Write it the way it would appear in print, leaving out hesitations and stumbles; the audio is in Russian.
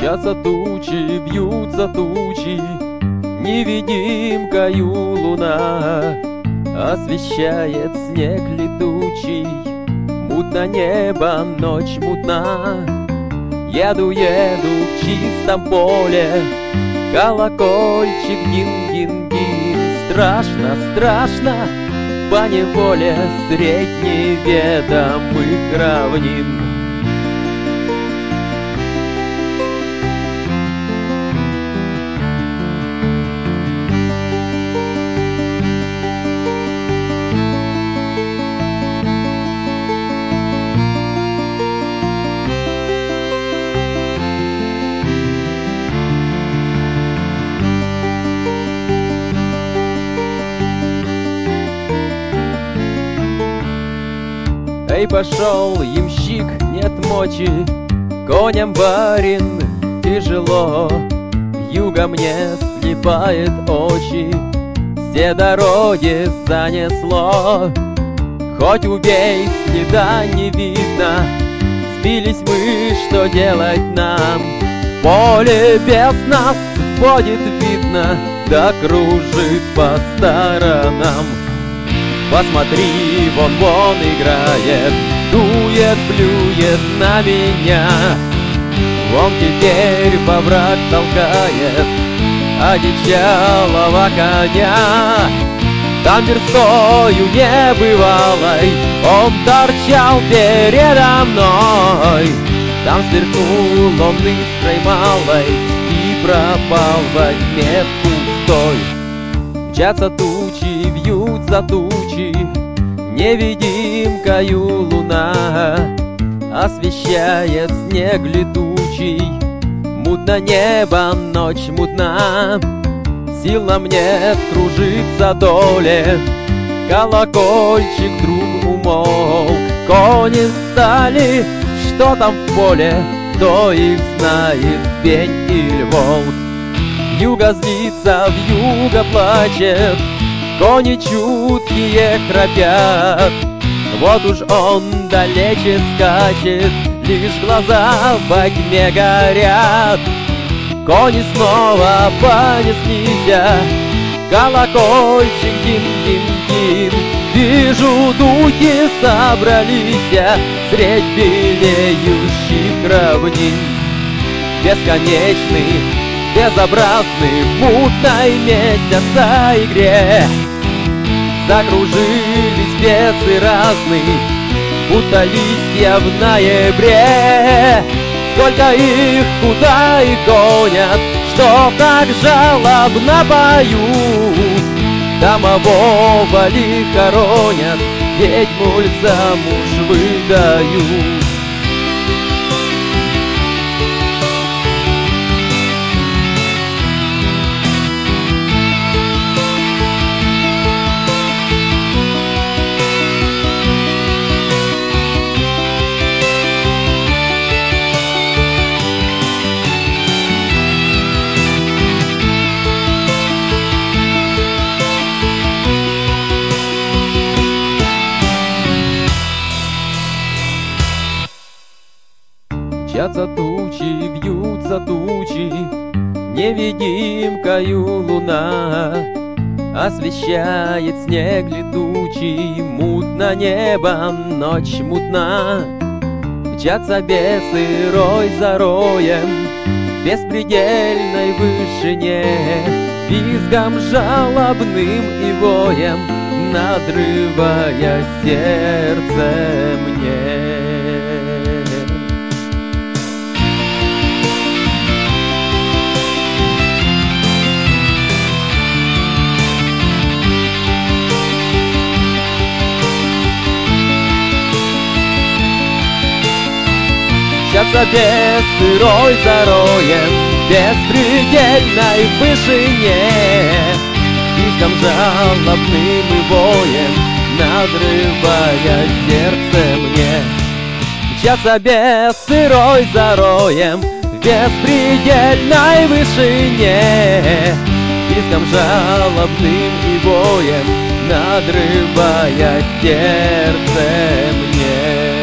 Мчатся тучи, бьются тучи, невидимкою луна освещает снег летучий. Мутно небо, ночь мутна. Еду, еду в чистом поле, колокольчик гин-гин-гин. Страшно, страшно, поневоле средь неведомых равнин. Эй, пошел, ямщик, нет мочи, коням барин тяжело, вьюга мне слепает очи, все дороги занесло. Хоть убей, следа не видно, сбились мы, что делать нам? Поле без нас водит, видно, да кружит по сторонам. Посмотри, вон играет, дует, плюет на меня. Вон теперь во враг толкает одичалого коня. Там верстою небывалой он торчал передо мной. Там сверкнул он искрой малой и пропал во тьме пустой. Мчатся тучи, вьются тучи, невидимкою луна освещает снег летучий. Мутно небо, ночь мутна, сил нам нет кружиться доле. Колокольчик вдруг умолк, кони стали, что там в поле, кто их знает, пень или волк. Вьюга злится, вьюга плачет, кони чуткие храпят. Вот уж он далече скачет, лишь глаза во тьме горят. Кони снова понеслись, колокольчик дин-дин-дин. Вижу, духи собрались средь белеющих равнин. Бесконечный, безобразный, в мутной месяца игре закружились бесы разные, будто листья в ноябре. Сколько их, куда их гонят, что так жалобно поют? Домового ли хоронят, ведьму ль замуж выдают? Мчатся тучи, вьются тучи, невидимкою луна освещает снег летучий. Мутно небо, ночь мутна. Мчатся бесы рой за роем в беспредельной вышине, визгом жалобным и воем надрывая сердце мне. Мчатся бесы рой за роем в беспредельной вышине, визгом жалобным и воем надрывая сердце мне. Мчатся бесы рой за роем в беспредельной вышине, визгом жалобным и воем надрывая сердце мне.